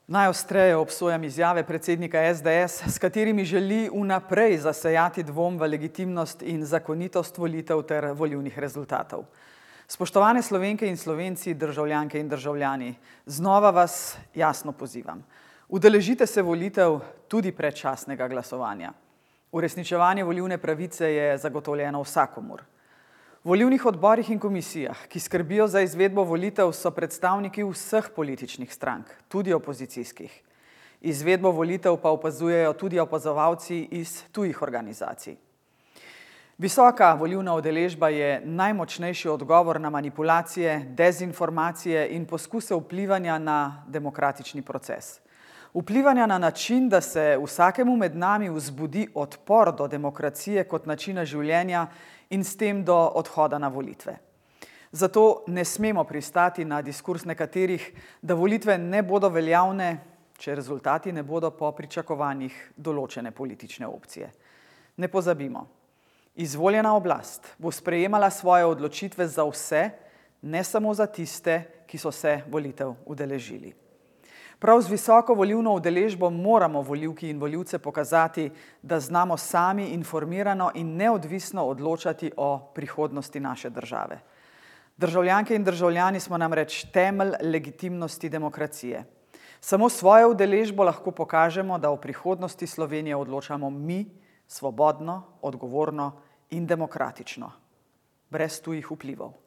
Najostreje obsojam izjave predsednika SDS, s katerimi želi vnaprej zasejati dvom v legitimnost in zakonitost volitev ter volilnih rezultatov. Spoštovane Slovenke in Slovenci, državljanke in državljani, znova vas jasno pozivam. Udeležite se volitev tudi predčasnega glasovanja. Uresničevanje volilne pravice je zagotovljeno vsakomur. V volilnih odborih in komisijah, ki skrbijo za izvedbo volitev, so predstavniki vseh političnih strank, tudi opozicijskih. Izvedbo volitev pa opazujejo tudi opazovalci iz tujih organizacij. Visoka volilna udeležba je najmočnejši odgovor na manipulacije, dezinformacije in poskuse vplivanja na demokratični proces. Vplivanja na način, da se vsakemu med nami vzbudi odpor do demokracije kot načina življenja in s tem do odhoda na volitve. Zato ne smemo pristati na diskurs nekaterih, da volitve ne bodo veljavne, če rezultati ne bodo po pričakovanjih določene politične opcije. Ne pozabimo, izvoljena oblast bo sprejemala svoje odločitve za vse, ne samo za tiste, ki so se volitev udeležili. Prav z visoko volilno udeležbo moramo volivki in volivce pokazati, da znamo sami informirano in neodvisno odločati o prihodnosti naše države. Državljanke in državljani smo namreč temelj legitimnosti demokracije. Samo svojo udeležbo lahko pokažemo, da o prihodnosti Slovenije odločamo mi, svobodno, odgovorno in demokratično, brez tujih vplivov.